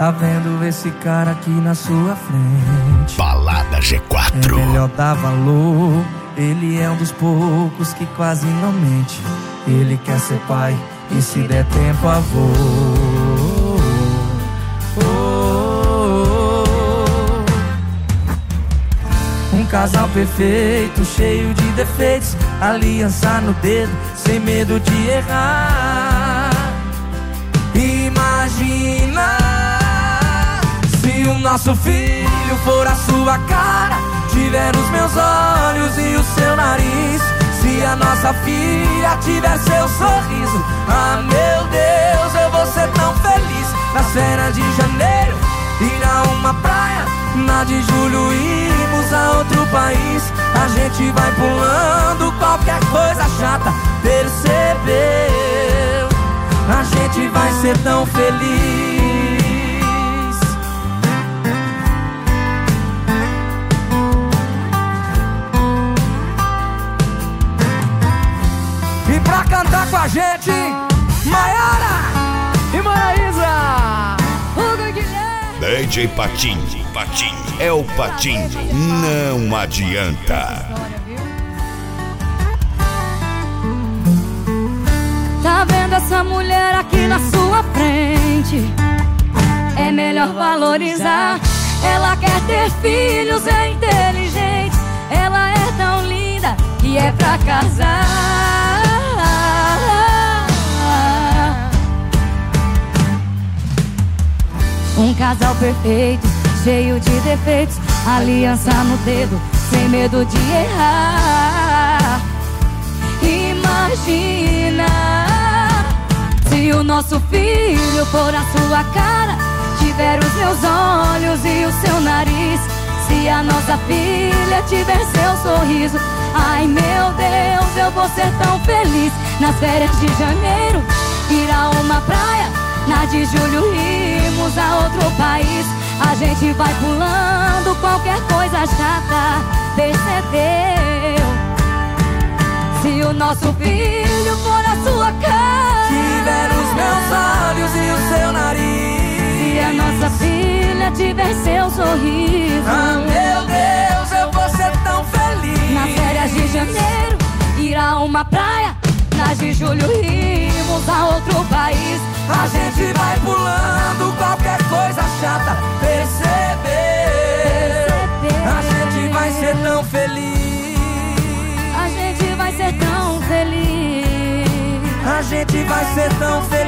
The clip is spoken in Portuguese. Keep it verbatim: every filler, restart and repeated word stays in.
Tá vendo esse cara aqui na sua frente? Balada G quatro. É melhor dar valor. Ele é um dos poucos que quase não mente. Ele quer ser pai e se der tempo avô. Oh, oh, oh. Um casal perfeito, cheio de defeitos, aliança no dedo, sem medo de errar. Imagina se o nosso filho for a sua cara, tiver os meus olhos e o seu nariz. Se a nossa filha tiver seu sorriso, ah meu Deus, eu vou ser tão feliz. Nas férias de janeiro, ir a uma praia, na de julho irmos a outro país. A gente vai pulando qualquer coisa chata, percebeu? A gente vai ser tão feliz. E pra cantar com a gente, Maiara e Maraísa, Hugo e Guilherme. D J Patinho, Patinho, é o Patinho, não adianta. Tá vendo essa mulher aqui na sua frente? É melhor valorizar. Ela quer ter filhos, é inteligente. Ela é tão linda que é pra casar. Um casal perfeito, cheio de defeitos, aliança no dedo, sem medo de errar. Imagina se o nosso filho for a sua cara, tiver os meus olhos e o seu nariz. Se a nossa filha tiver seu sorriso, ai meu Deus, eu vou ser tão feliz. Nas férias de janeiro, ir a uma praia, na de julho irmos a outro país. A gente vai pulando qualquer coisa chata, percebeu? Se o nosso filho for a sua cara, tiver os meus olhos e o seu nariz. Se a nossa filha tiver seu sorriso, ah meu Deus, eu vou ser tão feliz. nas férias de janeiro, ir a uma praia, nas de julho irmos a outro país. A gente vai pulando qualquer coisa chata, percebeu? A gente vai ser tão feliz. A gente vai ser tão feliz. A gente vai ser tão feliz.